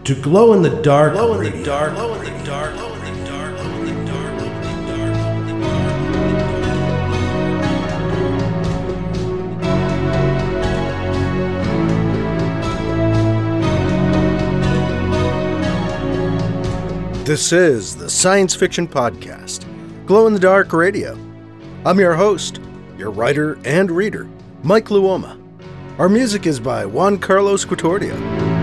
to Glow in the Dark Radio. This is the science fiction podcast, Glow in the Dark Radio. I'm your host, your writer and reader, Mike Luoma. Our music is by Juan Carlos Quatordio.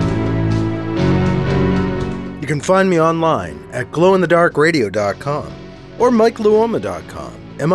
You can find me online at glowinthedarkradio.com or mikeluoma.com,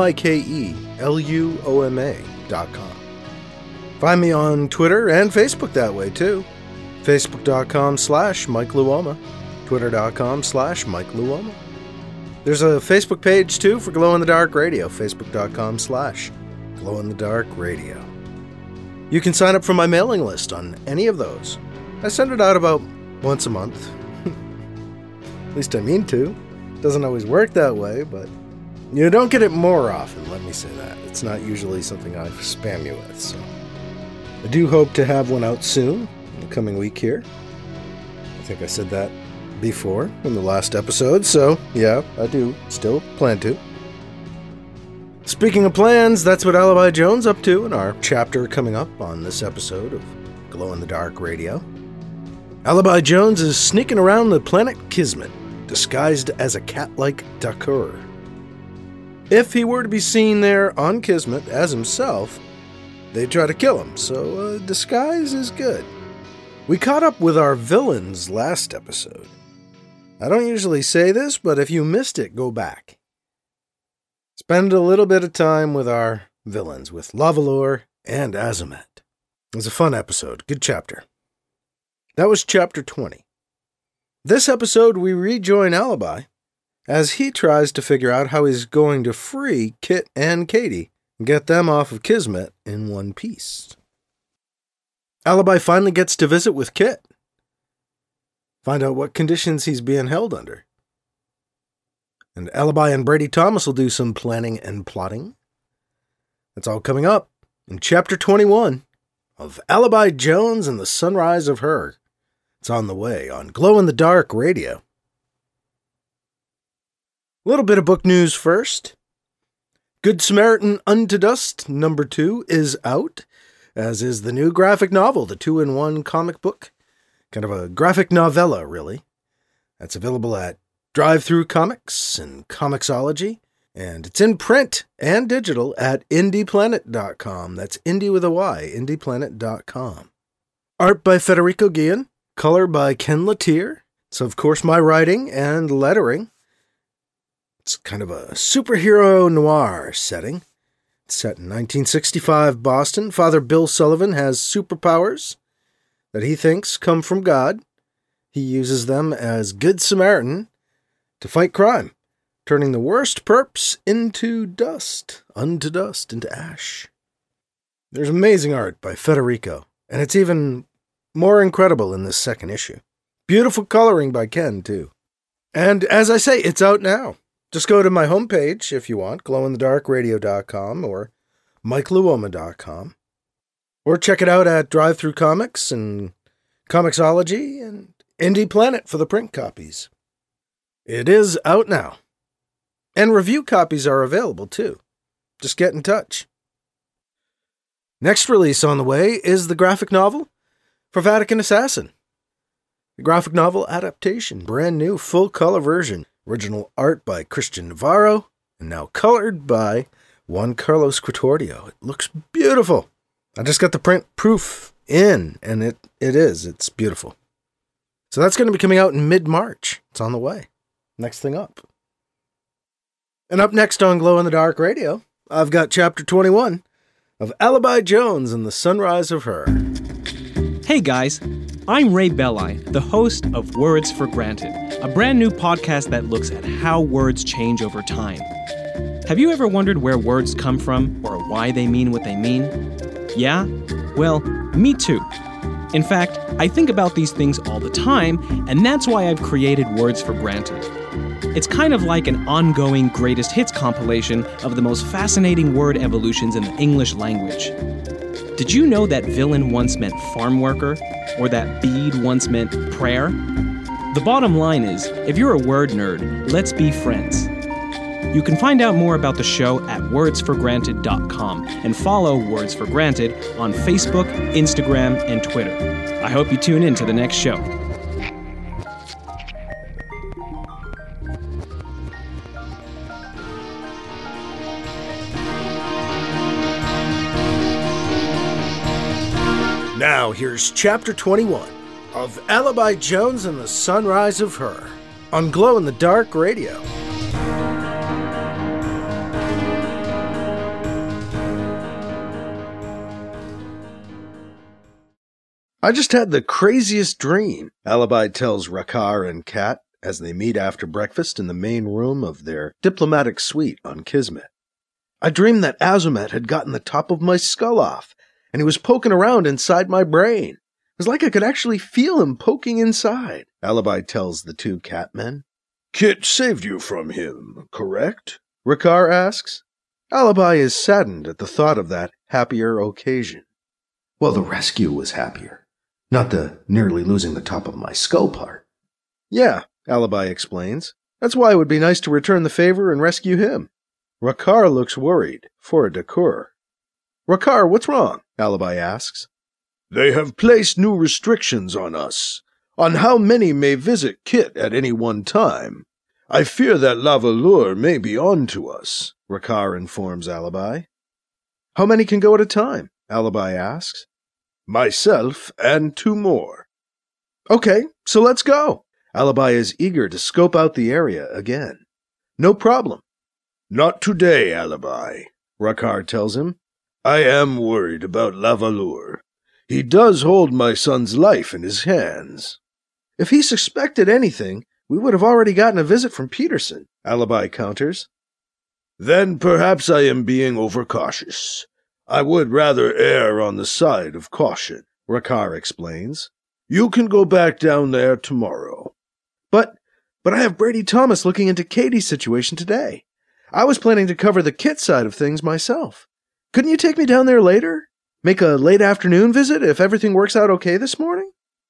MikeLuoma.com. Find me on Twitter and Facebook that way too. Facebook.com/Mike Luoma. Twitter.com/Mike Luoma. There's a Facebook page too for Glow in the Dark Radio, Facebook.com/Glow in the Dark Radio. You can sign up for my mailing list on any of those. I send it out about once a month. At least I mean to. Doesn't always work that way, but you don't get it more often, let me say that. It's not usually something I spam you with, so I do hope to have one out soon, in the coming week here. I think I said that before in the last episode, so yeah, I do still plan to. Speaking of plans, that's what Alibi Jones up to in our chapter coming up on this episode of Glow in the Dark Radio. Alibi Jones is sneaking around the planet Kismet, disguised as a cat-like Dakur. If he were to be seen there on Kismet as himself, they'd try to kill him, so disguise is good. We caught up with our villains last episode. I don't usually say this, but if you missed it, go back. Spend a little bit of time with our villains, with Lavalor and Azamet. It was a fun episode. Good chapter. That was chapter 20. This episode, we rejoin Alibi as he tries to figure out how he's going to free Kit and Katie and get them off of Kismet in one piece. Alibi finally gets to visit with Kit. Find out what conditions he's being held under. And Alibi and Brady Thomas will do some planning and plotting. That's all coming up in Chapter 21 of Alibi Jones and the Sunrise of Her. It's on the way on Glow in the Dark Radio. A little bit of book news first. Good Samaritan Unto Dust number 2 is out, as is the new graphic novel, the 2-in-1 comic book. Kind of a graphic novella, really. That's available at Drive-Thru Comics and Comixology, and it's in print and digital at indieplanet.com. That's indie with a Y, indieplanet.com. Art by Federico Guillen, color by Ken Latier. It's, of course, my writing and lettering. It's kind of a superhero noir setting. It's set in 1965 Boston. Father Bill Sullivan has superpowers that he thinks come from God. He uses them as Good Samaritan to fight crime, turning the worst perps into dust, into ash. There's amazing art by Federico, and it's even more incredible in this second issue. Beautiful coloring by Ken, too. And as I say, it's out now. Just go to my homepage if you want, glowinthedarkradio.com or mikeluoma.com. Or check it out at Drive-Thru Comics and Comixology and Indie Planet for the print copies. It is out now. And review copies are available, too. Just get in touch. Next release on the way is the graphic novel for Vatican Assassin. The graphic novel adaptation, brand new, full-color version. Original art by Christian Navarro, and now colored by Juan Carlos Quatordio. It looks beautiful. I just got the print proof in, and it's beautiful. So that's going to be coming out in mid-March. It's on the way. Next thing up. And up next on Glow in the Dark Radio, I've got Chapter 21 of Alibi Jones and the Sunrise of Her. Hey guys, I'm Ray Belli, the host of Words for Granted, a brand new podcast that looks at how words change over time. Have you ever wondered where words come from or why they mean what they mean? Yeah? Well, me too. In fact, I think about these things all the time, and that's why I've created Words for Granted. It's kind of like an ongoing greatest hits compilation of the most fascinating word evolutions in the English language. Did you know that villain once meant farm worker? Or that bead once meant prayer? The bottom line is, if you're a word nerd, let's be friends. You can find out more about the show at wordsforgranted.com and follow Words for Granted on Facebook, Instagram, and Twitter. I hope you tune in to the next show. Now here's Chapter 21 of Alibi Jones and the Sunrise of Her on Glow in the Dark Radio. I just had the craziest dream, Alibi tells Rakkar and Kat as they meet after breakfast in the main room of their diplomatic suite on Kismet. I dreamed that Azumet had gotten the top of my skull off, and he was poking around inside my brain. It was like I could actually feel him poking inside, Alibi tells the two Catmen. Kit saved you from him, correct? Rakkar asks. Alibi is saddened at the thought of that happier occasion. Well, the rescue was happier. Not the nearly losing the top of my skull part. Yeah, Alibi explains. That's why it would be nice to return the favor and rescue him. Rakkar looks worried, for a Dakur. Rakkar, what's wrong? Alibi asks. They have placed new restrictions on us, on how many may visit Kit at any one time. I fear that Lavalure may be on to us, Rakkar informs Alibi. How many can go at a time? Alibi asks. Myself and two more. Okay, so let's go. Alibi is eager to scope out the area again. No problem. Not today, Alibi, Rakkar tells him. I am worried about Lavalure. He does hold my son's life in his hands. If he suspected anything, we would have already gotten a visit from Peterson, Alibi counters. Then perhaps I am being overcautious. I would rather err on the side of caution, Rakkar explains. You can go back down there tomorrow. But I have Brady Thomas looking into Katie's situation today. I was planning to cover the Kit side of things myself. Couldn't you take me down there later? Make a late afternoon visit if everything works out okay this morning?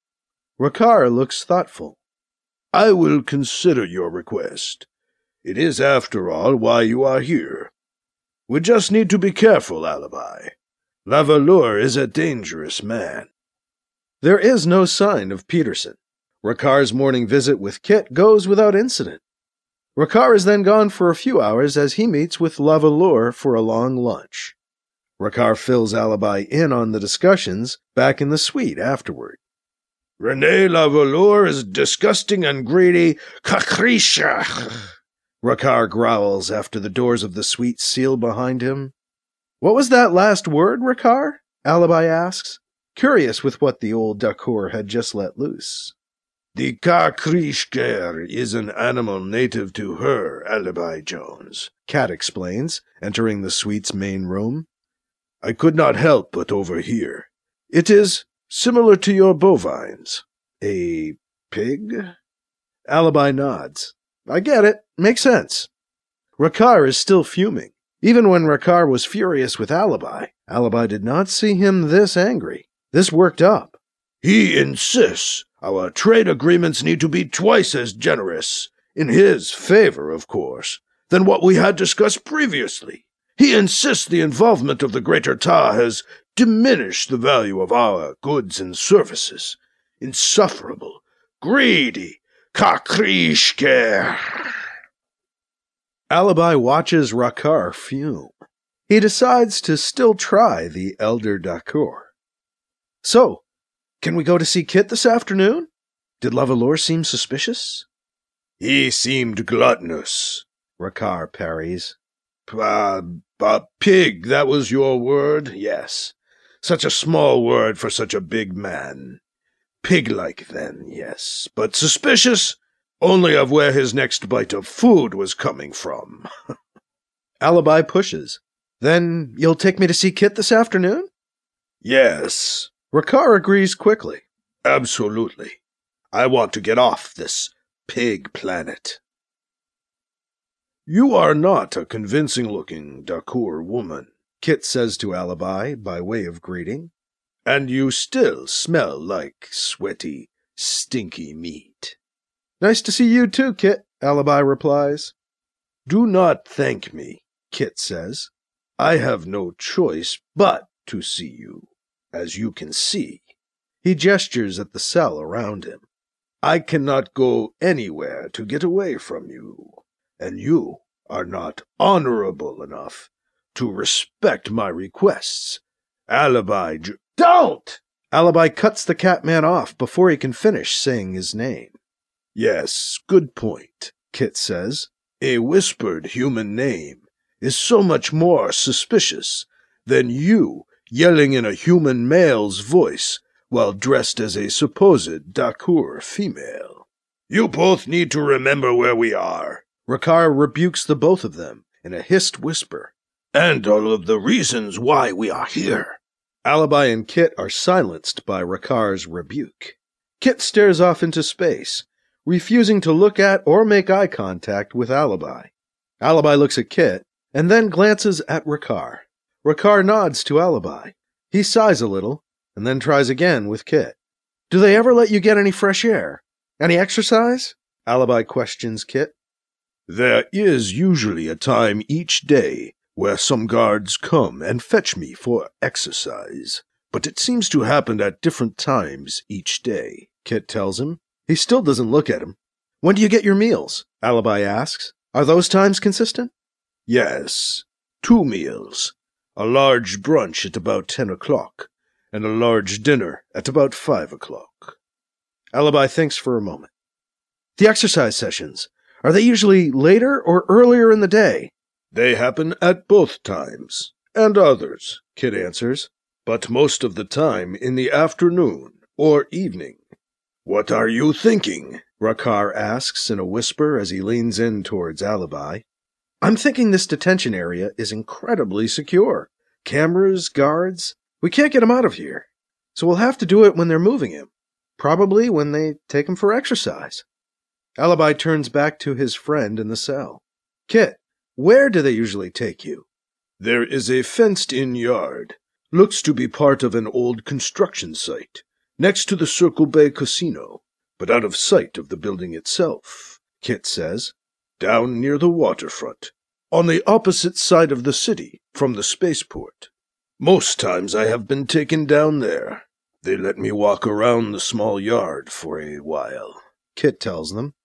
Rakkar looks thoughtful. I will consider your request. It is, after all, why you are here. We just need to be careful, Alibi. Lavalure is a dangerous man. There is no sign of Peterson. Rakkar's morning visit with Kit goes without incident. Rakkar is then gone for a few hours as he meets with Lavalure for a long lunch. Rakkar fills Alibi in on the discussions back in the suite afterward. Rene Lavalure is disgusting and greedy. Kakrisha! Rakkar growls after the doors of the suite seal behind him. What was that last word, Rakkar? Alibi asks, curious with what the old Dakur had just let loose. The Kakrishker is an animal native to her, Alibi Jones, Kat explains, entering the suite's main room. I could not help but overhear. It is similar to your bovines. A pig? Alibi nods. I get it. Makes sense. Rakkar is still fuming. Even when Rakkar was furious with Alibi, Alibi did not see him this angry, this worked up. He insists our trade agreements need to be twice as generous, in his favor, of course, than what we had discussed previously. He insists the involvement of the Greater Ta has diminished the value of our goods and services. Insufferable, greedy, Kakrishker. Alibi watches Rakkar fume. He decides to still try the Elder Dakur. So, can we go to see Kit this afternoon? Did Lavalure seem suspicious? He seemed gluttonous, Rakkar parries. Pig, that was your word? Yes. Such a small word for such a big man. Pig-like, then, yes. But suspicious only of where his next bite of food was coming from. Alibi pushes. Then you'll take me to see Kit this afternoon? Yes. Rakkar agrees quickly. Absolutely. I want to get off this pig planet. You are not a convincing-looking Dakur woman, Kit says to Alibi by way of greeting, and you still smell like sweaty, stinky meat. Nice to see you too, Kit, Alibi replies. Do not thank me, Kit says. I have no choice but to see you, as you can see. He gestures at the cell around him. I cannot go anywhere to get away from you, and you are not honorable enough to respect my requests. Alibi Don't! Alibi cuts the Catman off before he can finish saying his name. Yes, good point, Kit says. A whispered human name is so much more suspicious than you yelling in a human male's voice while dressed as a supposed Dakur female. You both need to remember where we are. Rakkar rebukes the both of them in a hissed whisper. And all of the reasons why we are here. Alibi and Kit are silenced by Rakkar's rebuke. Kit stares off into space, refusing to look at or make eye contact with Alibi. Alibi looks at Kit, and then glances at Rakkar. Rakkar nods to Alibi. He sighs a little, and then tries again with Kit. Do they ever let you get any fresh air? Any exercise? Alibi questions Kit. There is usually a time each day where some guards come and fetch me for exercise, but it seems to happen at different times each day, Kit tells him. He still doesn't look at him. When do you get your meals? Alibi asks. Are those times consistent? Yes, 2 meals. A large brunch at about 10 o'clock, and a large dinner at about 5 o'clock. Alibi thinks for a moment. The exercise sessions, are they usually later or earlier in the day? They happen at both times, and others, Kit answers, but most of the time in the afternoon or evening. What are you thinking? Rakkar asks in a whisper as he leans in towards Alibi. I'm thinking this detention area is incredibly secure. Cameras, guards. We can't get him out of here. So we'll have to do it when they're moving him. Probably when they take him for exercise. Alibi turns back to his friend in the cell. Kit, where do they usually take you? There is a fenced-in yard. Looks to be part of an old construction site, next to the Circle Bay Casino, but out of sight of the building itself, Kit says. Down near the waterfront, on the opposite side of the city from the spaceport. Most times I have been taken down there. They let me walk around the small yard for a while, Kit tells them.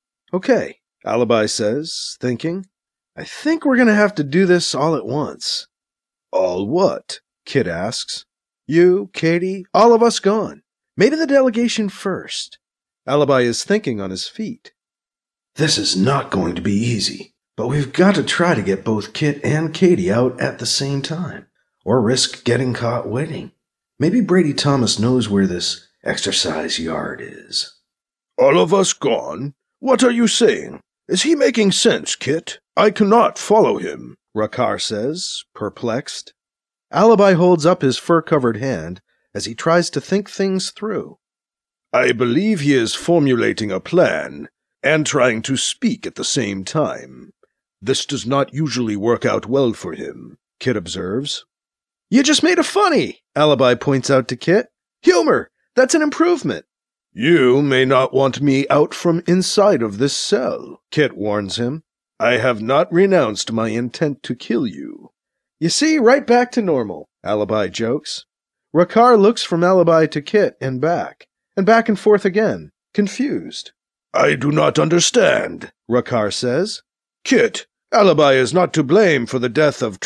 Okay, Alibi says, thinking. I think we're going to have to do this all at once. All what? Kit asks. You, Katie, all of us gone. Maybe the delegation first. Alibi is thinking on his feet. This is not going to be easy, but we've got to try to get both Kit and Katie out at the same time, or risk getting caught waiting. Maybe Brady Thomas knows where this exercise yard is. All of us gone? What are you saying? Is he making sense, Kit? I cannot follow him, Rakkar says, perplexed. Alibi holds up his fur-covered hand as he tries to think things through. I believe he is formulating a plan and trying to speak at the same time. This does not usually work out well for him, Kit observes. You just made a funny, Alibi points out to Kit. Humor, that's an improvement. You may not want me out from inside of this cell, Kit warns him. I have not renounced my intent to kill you. You see, right back to normal, Alibi jokes. Rakkar looks from Alibi to Kit and back and forth again, confused. I do not understand, Rakkar says. Kit, Alibi is not to blame for the death of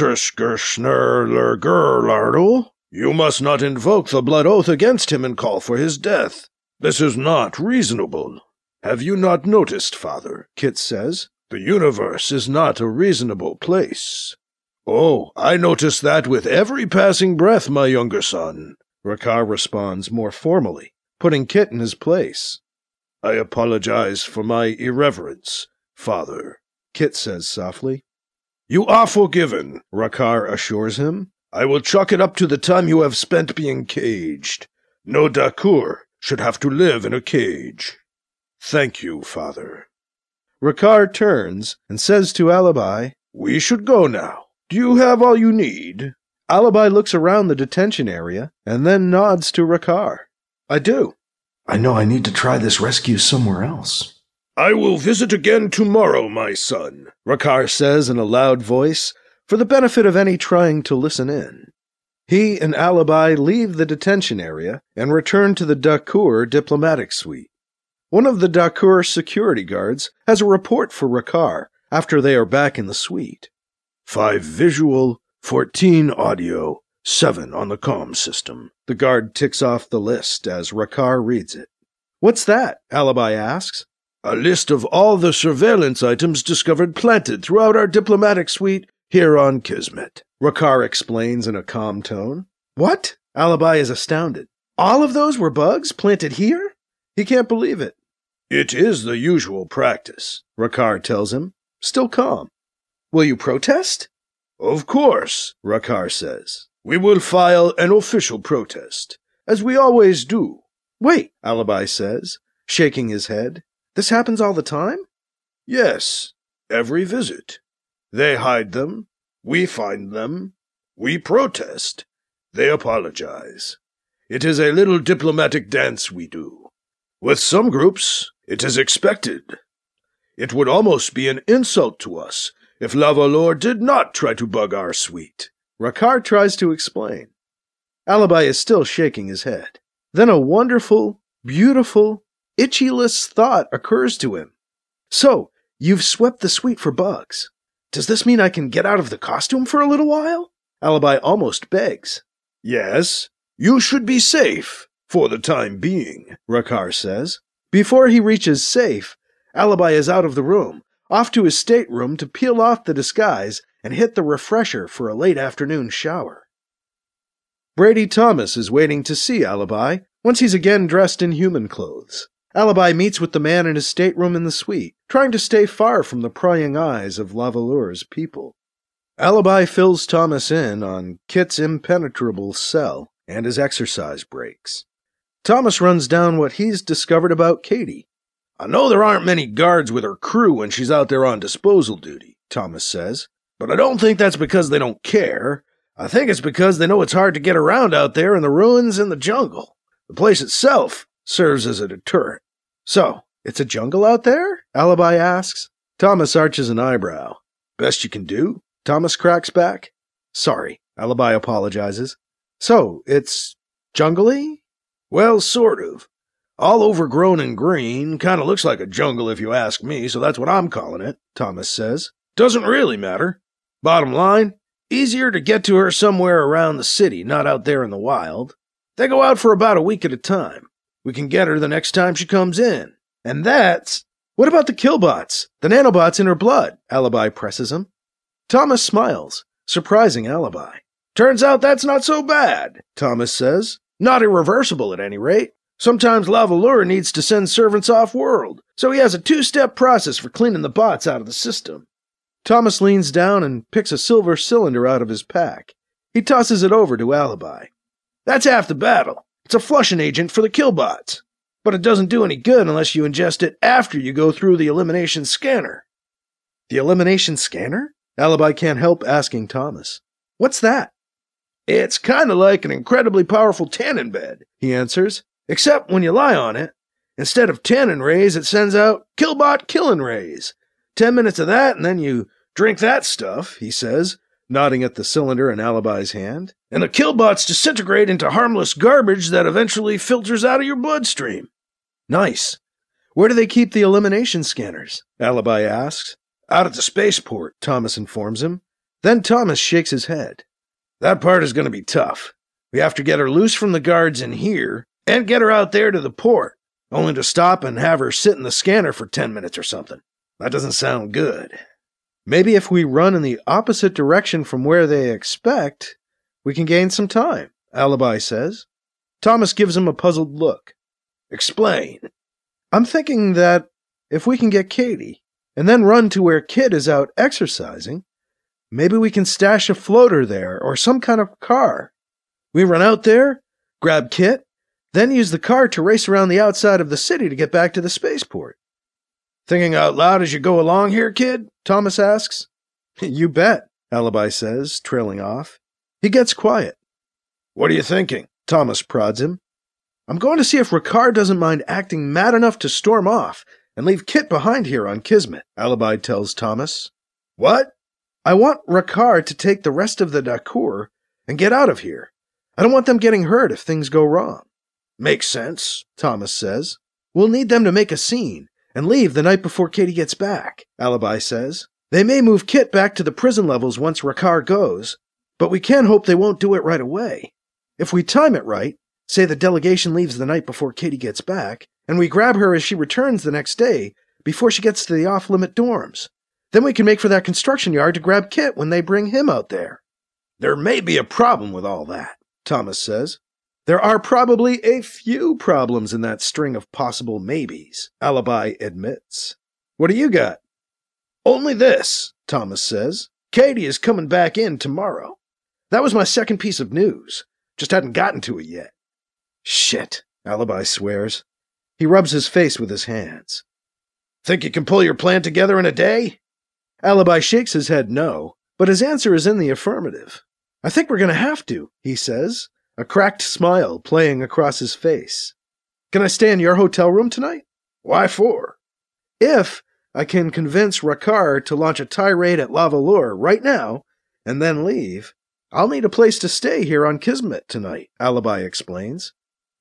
Trishgershnerlergerlardl. You must not invoke the blood oath against him and call for his death. This is not reasonable. Have you not noticed, Father, Kit says, the universe is not a reasonable place. Oh, I notice that with every passing breath, my younger son, Rakkar responds more formally, putting Kit in his place. I apologize for my irreverence, Father, Kit says softly. You are forgiven, Rakkar assures him. I will chalk it up to the time you have spent being caged. No Dakur should have to live in a cage. Thank you, Father. Rakkar turns and says to Alibi, We should go now. Do you have all you need? Alibi looks around the detention area and then nods to Rakkar. I do. I know I need to try this rescue somewhere else. I will visit again tomorrow, my son, Rakkar says in a loud voice, for the benefit of any trying to listen in. He and Alibi leave the detention area and return to the Dakur diplomatic suite. One of the Dakur security guards has a report for Rakkar after they are back in the suite. 5 visual, 14 audio, 7 on the comm system. The guard ticks off the list as Rakkar reads it. What's that? Alibi asks. A list of all the surveillance items discovered planted throughout our diplomatic suite here on Kismet, Rakkar explains in a calm tone. What? Alibi is astounded. All of those were bugs planted here? He can't believe it. It is the usual practice, Rakkar tells him, still calm. Will you protest? Of course, Rakkar says. We will file an official protest, as we always do. Wait, Alibi says, shaking his head. This happens all the time? Yes, every visit. They hide them, we find them, we protest, they apologize. It is a little diplomatic dance we do. With some groups, it is expected. It would almost be an insult to us if La Valor did not try to bug our suite. Rakkar tries to explain. Alibi is still shaking his head. Then a wonderful, beautiful, itchy-less thought occurs to him. So, you've swept the suite for bugs. Does this mean I can get out of the costume for a little while? Alibi almost begs. Yes, you should be safe, for the time being, Rakkar says. Before he reaches safe, Alibi is out of the room, off to his stateroom to peel off the disguise and hit the refresher for a late afternoon shower. Brady Thomas is waiting to see Alibi once he's again dressed in human clothes. Alibi meets with the man in his stateroom in the suite, trying to stay far from the prying eyes of La Valor's people. Alibi fills Thomas in on Kit's impenetrable cell and his exercise breaks. Thomas runs down what he's discovered about Katie. I know there aren't many guards with her crew when she's out there on disposal duty, Thomas says, but I don't think that's because they don't care. I think it's because they know it's hard to get around out there in the ruins and the jungle. The place itself serves as a deterrent. So, it's a jungle out there? Alibi asks. Thomas arches an eyebrow. Best you can do? Thomas cracks back. Sorry, Alibi apologizes. So, it's jungle-y? Well, sort of. All overgrown and green, kinda looks like a jungle if you ask me, so that's what I'm calling it, Thomas says. Doesn't really matter. Bottom line, easier to get to her somewhere around the city, not out there in the wild. They go out for about a week at a time. We can get her the next time she comes in. And that's... What about the killbots? The nanobots in her blood? Alibi presses him. Thomas smiles, surprising Alibi. Turns out that's not so bad, Thomas says. Not irreversible at any rate. Sometimes La Valor needs to send servants off-world, so he has a 2-step process for cleaning the bots out of the system. Thomas leans down and picks a silver cylinder out of his pack. He tosses it over to Alibi. That's half the battle. It's a flushing agent for the killbots. But it doesn't do any good unless you ingest it after you go through the elimination scanner. The elimination scanner? Alibi can't help asking Thomas. What's that? It's kind of like an incredibly powerful tannin bed, he answers. Except when you lie on it, instead of tannin rays, it sends out killbot killing rays. 10 minutes of that, and then you drink that stuff, he says, nodding at the cylinder in Alibi's hand. And the killbots disintegrate into harmless garbage that eventually filters out of your bloodstream. Nice. Where do they keep the elimination scanners? Alibi asks. Out at the spaceport, Thomas informs him. Then Thomas shakes his head. That part is going to be tough. We have to get her loose from the guards in here, and get her out there to the port, only to stop and have her sit in the scanner for 10 minutes or something. That doesn't sound good. Maybe if we run in the opposite direction from where they expect, we can gain some time, Alibi says. Thomas gives him a puzzled look. Explain. I'm thinking that if we can get Katie, and then run to where Kit is out exercising, maybe we can stash a floater there or some kind of car. We run out there, grab Kit, then use the car to race around the outside of the city to get back to the spaceport. Thinking out loud as you go along here, kid? Thomas asks. You bet, Alibi says, trailing off. He gets quiet. What are you thinking? Thomas prods him. I'm going to see if Rakkar doesn't mind acting mad enough to storm off, and leave Kit behind here on Kismet, Alibi tells Thomas. What? I want Rakarr to take the rest of the Dakur and get out of here. I don't want them getting hurt if things go wrong. Makes sense, Thomas says. We'll need them to make a scene and leave the night before Katie gets back, Alibi says. They may move Kit back to the prison levels once Rakarr goes, but we can hope they won't do it right away. If we time it right, say the delegation leaves the night before Katie gets back, and we grab her as she returns the next day before she gets to the off-limit dorms, then we can make for that construction yard to grab Kit when they bring him out there. There may be a problem with all that, Thomas says. There are probably a few problems in that string of possible maybes, Alibi admits. What do you got? Only this, Thomas says. Katie is coming back in tomorrow. That was my second piece of news. Just hadn't gotten to it yet. Shit, Alibi swears. He rubs his face with his hands. Think you can pull your plan together in a day? Alibi shakes his head no, but his answer is in the affirmative. I think we're going to have to, he says, a cracked smile playing across his face. Can I stay in your hotel room tonight? Why for? If I can convince Rakarr to launch a tirade at La Valor right now, and then leave, I'll need a place to stay here on Kismet tonight, Alibi explains.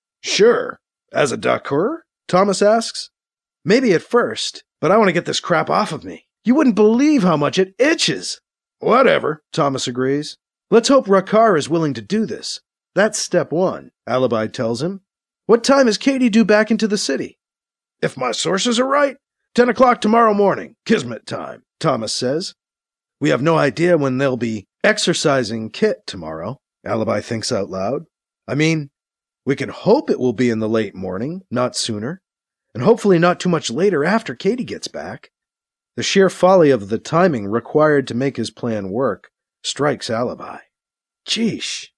Sure. As a Dakur? Thomas asks. Maybe at first, but I want to get this crap off of me. You wouldn't believe how much it itches. Whatever, Thomas agrees. Let's hope Rakarr is willing to do this. That's step one, Alibi tells him. What time is Katie due back into the city? If my sources are right, 10 o'clock tomorrow morning, Kismet time, Thomas says. We have no idea when they'll be exercising Kit tomorrow, Alibi thinks out loud. I mean, we can hope it will be in the late morning, not sooner, and hopefully not too much later after Katie gets back. The sheer folly of the timing required to make his plan work strikes Alibi. Jeesh.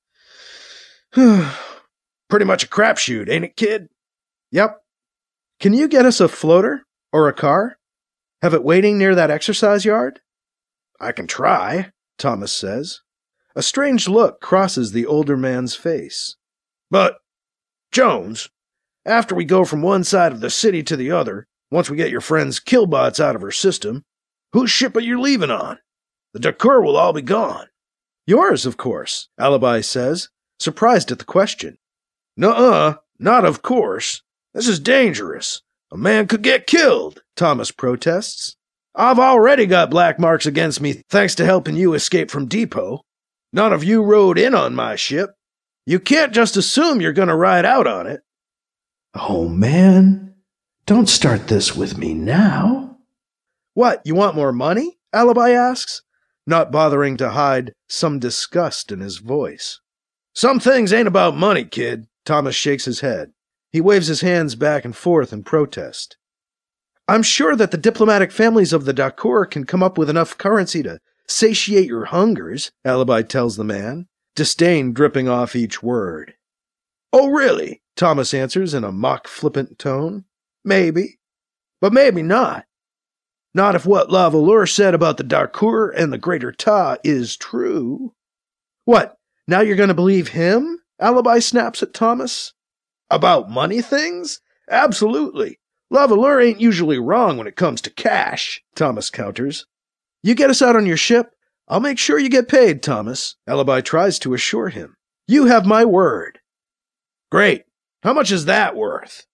Pretty much a crapshoot, ain't it, kid? Yep. Can you get us a floater or a car? Have it waiting near that exercise yard? I can try, Thomas says. A strange look crosses the older man's face. But, Jones, after we go from one side of the city to the other, once we get your friend's killbots out of her system, whose ship are you leaving on? The Dakur will all be gone. Yours, of course, Alibi says, surprised at the question. Nuh-uh, not of course. This is dangerous. A man could get killed, Thomas protests. I've already got black marks against me thanks to helping you escape from Depot. None of you rode in on my ship. You can't just assume you're going to ride out on it. Oh, man. Don't start this with me now. What, you want more money? Alibi asks, not bothering to hide some disgust in his voice. Some things ain't about money, kid. Thomas shakes his head. He waves his hands back and forth in protest. I'm sure that the diplomatic families of the Dakur can come up with enough currency to satiate your hungers, Alibi tells the man, disdain dripping off each word. Oh, really? Thomas answers in a mock-flippant tone. Maybe. But maybe not. Not if what La Valor said about the Dakur and the Greater Ta is true. What, now you're going to believe him? Alibi snaps at Thomas. About money things? Absolutely. La Valor ain't usually wrong when it comes to cash, Thomas counters. You get us out on your ship, I'll make sure you get paid, Thomas, Alibi tries to assure him. You have my word. Great. How much is that worth?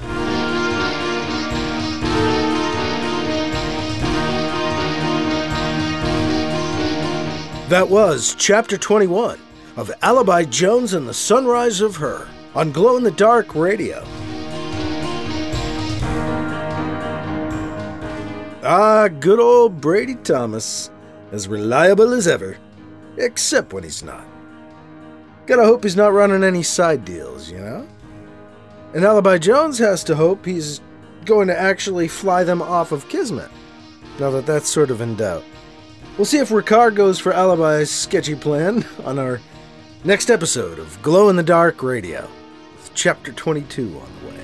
That was Chapter 21 of Alibi Jones and the Sunrise of Her on Glow in the Dark Radio. Ah, good old Brady Thomas, as reliable as ever, except when he's not. Gotta hope he's not running any side deals, you know? And Alibi Jones has to hope he's going to actually fly them off of Kismet, now that that's sort of in doubt. We'll see if Rakarr goes for Alibi's sketchy plan on our next episode of Glow in the Dark Radio, with Chapter 22 on the way.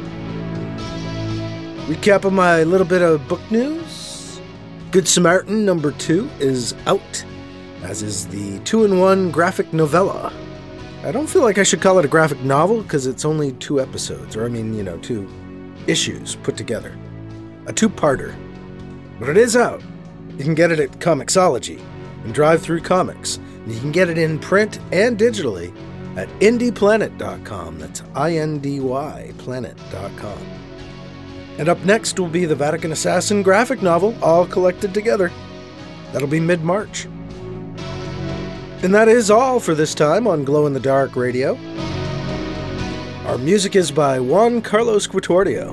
Recap of my little bit of book news. Good Samaritan number 2 is out, as is the 2-in-1 graphic novella. I don't feel like I should call it a graphic novel because it's only 2 episodes, or 2 issues put together. a two-parter. But it is out. You can get it at Comixology and Drive Through Comics. And you can get it in print and digitally at indieplanet.com. That's INDY planet.com. And up next will be the Vatican Assassin graphic novel, all collected together. That'll be mid-March. And that is all for this time on Glow in the Dark Radio. Our music is by Juan Carlos Quitordio.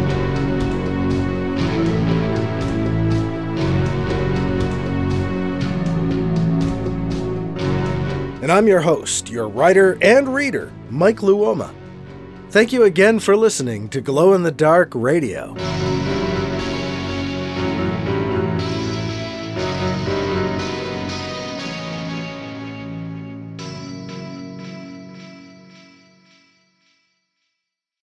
And I'm your host, your writer and reader, Mike Luoma. Thank you again for listening to Glow in the Dark Radio.